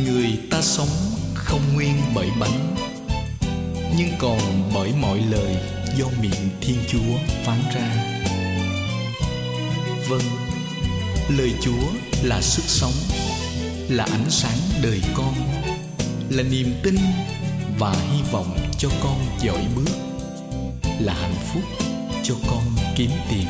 Người ta sống không nguyên bởi bánh, nhưng còn bởi mọi lời do miệng Thiên Chúa phán ra. Vâng, lời Chúa là sức sống, là ánh sáng đời con, là niềm tin và hy vọng cho con dõi bước, là hạnh phúc cho con kiếm tìm.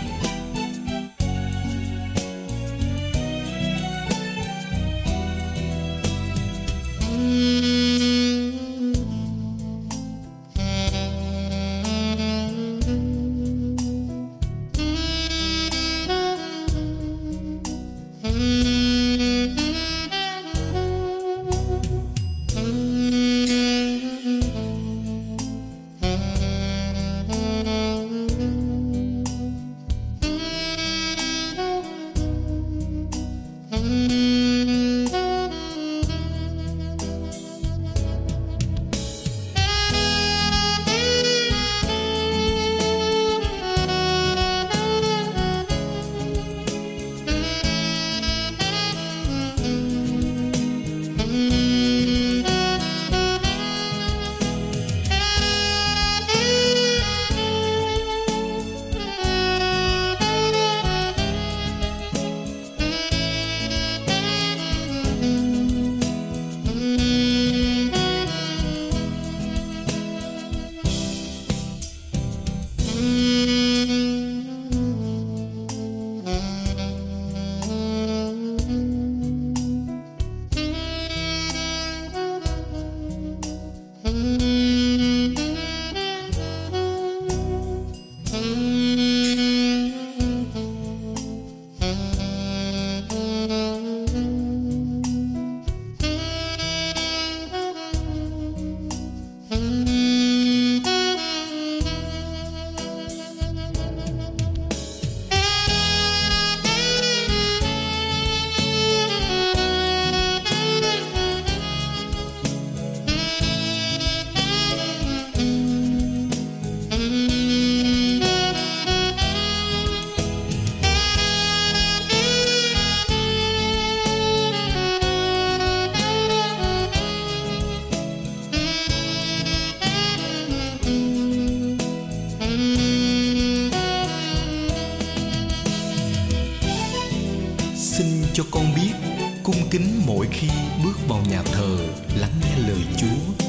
Xin cho con biết cung kính mỗi khi bước vào nhà thờ lắng nghe lời Chúa,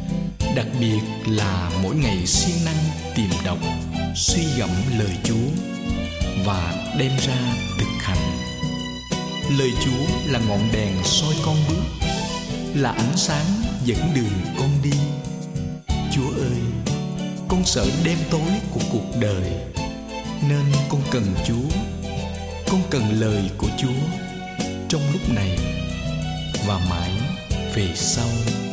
đặc biệt là mỗi ngày siêng năng tìm đọc, suy gẫm lời Chúa và đem ra thực hành. Lời Chúa là ngọn đèn soi con bước, là ánh sáng dẫn đường con đi. Chúa ơi, con sợ đêm tối của cuộc đời, nên con cần Chúa. Con cần lời của Chúa trong lúc này và mãi về sau.